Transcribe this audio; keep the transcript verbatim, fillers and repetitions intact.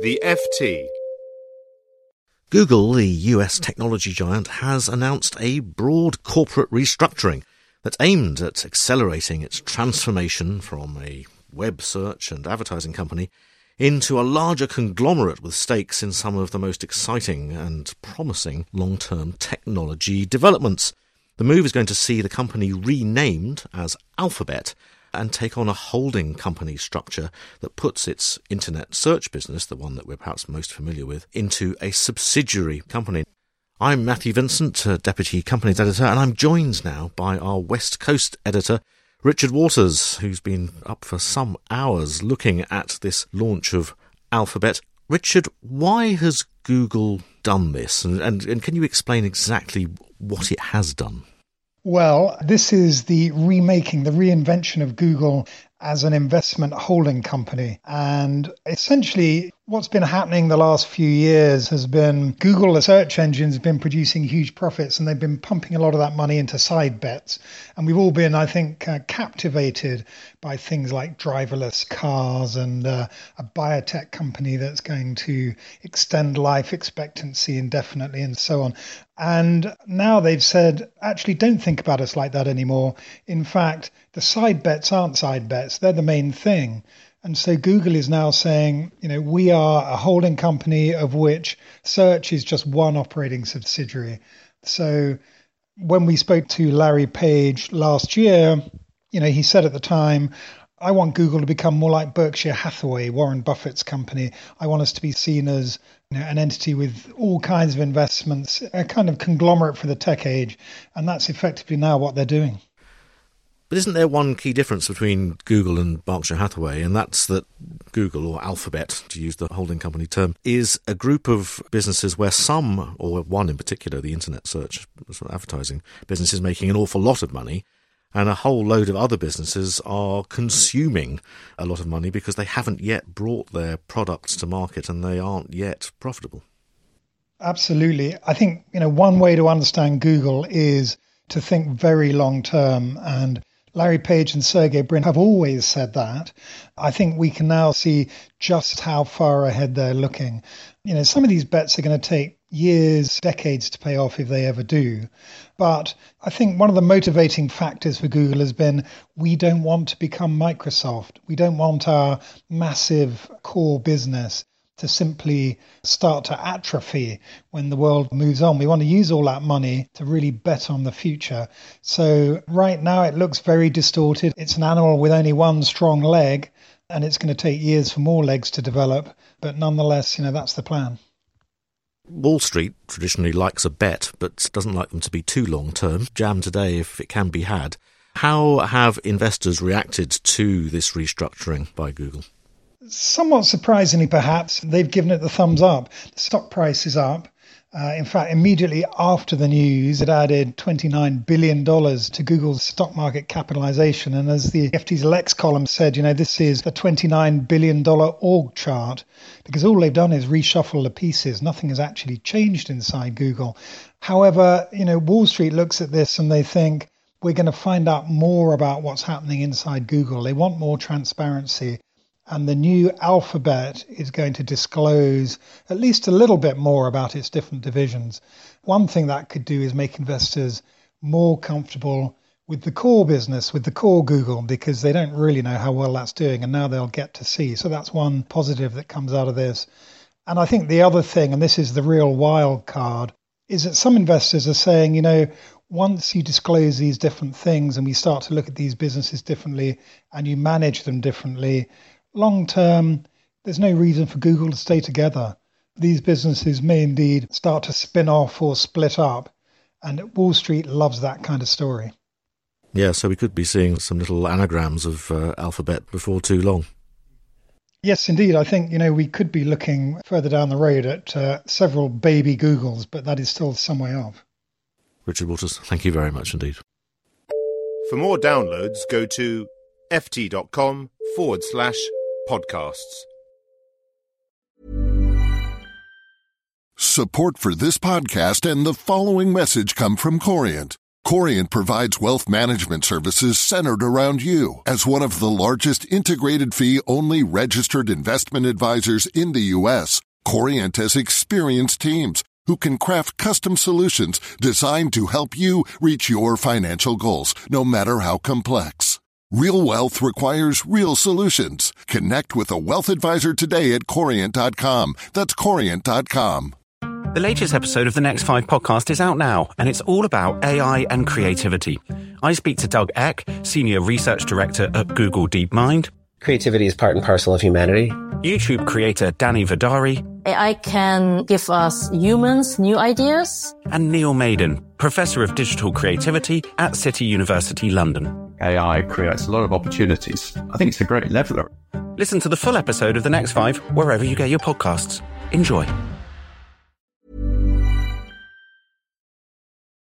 The F T. Google, the U S technology giant, has announced a broad corporate restructuring that's aimed at accelerating its transformation from a web search and advertising company into a larger conglomerate with stakes in some of the most exciting and promising long-term technology developments. The move is going to see the company renamed as Alphabet and take on a holding company structure that puts its internet search business, the one that we're perhaps most familiar with, into a subsidiary company. I'm Matthew Vincent, uh, Deputy Companies Editor, and I'm joined now by our West Coast editor, Richard Waters, who's been up for some hours looking at this launch of Alphabet. Richard, why has Google done this? And, and, and can you explain exactly what it has done? Well, this is the remaking, the reinvention of Google as an investment holding company. And essentially, what's been happening the last few years has been Google, the search engine, has been producing huge profits, and they've been pumping a lot of that money into side bets. And we've all been, I think, uh, captivated by things like driverless cars and uh, a biotech company that's going to extend life expectancy indefinitely and so on. And now they've said, actually, don't think about us like that anymore. In fact, the side bets aren't side bets. They're the main thing. And so Google is now saying, you know, we are a holding company of which search is just one operating subsidiary. So when we spoke to Larry Page last year, you know, he said at the time, I want Google to become more like Berkshire Hathaway, Warren Buffett's company. I want us to be seen as, you know, an entity with all kinds of investments, a kind of conglomerate for the tech age. And that's effectively now what they're doing. But isn't there one key difference between Google and Berkshire Hathaway, and that's that Google, or Alphabet, to use the holding company term, is a group of businesses where some, or one in particular, the internet search advertising business, is making an awful lot of money, and a whole load of other businesses are consuming a lot of money because they haven't yet brought their products to market and they aren't yet profitable. Absolutely. I think, you know, one way to understand Google is to think very long term, and Larry Page and Sergey Brin have always said that. I think we can now see just how far ahead they're looking. You know, some of these bets are going to take years, decades to pay off if they ever do. But I think one of the motivating factors for Google has been we don't want to become Microsoft. We don't want our massive core business to simply start to atrophy when the world moves on. We want to use all that money to really bet on the future. So right now it looks very distorted. It's an animal with only one strong leg, and it's going to take years for more legs to develop. But nonetheless, you know, that's the plan. Wall Street traditionally likes a bet, but doesn't like them to be too long-term. Jam today if it can be had. How have investors reacted to this restructuring by Google? Somewhat surprisingly, perhaps, they've given it the thumbs up. The stock price is up. Uh, in fact, immediately after the news, it added twenty-nine billion dollars to Google's stock market capitalization. And as the F T's Lex column said, you know, this is a twenty-nine billion dollars org chart, because all they've done is reshuffle the pieces. Nothing has actually changed inside Google. However, you know, Wall Street looks at this and they think, we're going to find out more about what's happening inside Google. They want more transparency. And the new Alphabet is going to disclose at least a little bit more about its different divisions. One thing that could do is make investors more comfortable with the core business, with the core Google, because they don't really know how well that's doing, and now they'll get to see. So that's one positive that comes out of this. And I think the other thing, and this is the real wild card, is that some investors are saying, you know, once you disclose these different things and we start to look at these businesses differently and you manage them differently, long term, there's no reason for Google to stay together. These businesses may indeed start to spin off or split up, and Wall Street loves that kind of story. Yeah, so we could be seeing some little anagrams of uh, Alphabet before too long. Yes, indeed. I think, you know, we could be looking further down the road at uh, several baby Googles, but that is still some way off. Richard Waters, thank you very much indeed. For more downloads, go to ft.com forward slash podcasts. Support for this podcast and the following message come from Corient. Corient provides wealth management services centered around you. As one of the largest integrated fee-only registered investment advisors in the U S, Corient has experienced teams who can craft custom solutions designed to help you reach your financial goals, no matter how complex. Real wealth requires real solutions. Connect with a wealth advisor today at Corient dot com. That's Corient dot com. The latest episode of the Next Five podcast is out now, and it's all about A I and creativity. I speak to Doug Eck, Senior Research Director at Google DeepMind. Creativity is part and parcel of humanity. YouTube creator Danny Vidari. A I can give us humans new ideas. And Neil Maiden, Professor of Digital Creativity at City University London. A I creates a lot of opportunities. I think it's a great leveler. Listen to the full episode of The Next Five wherever you get your podcasts. Enjoy.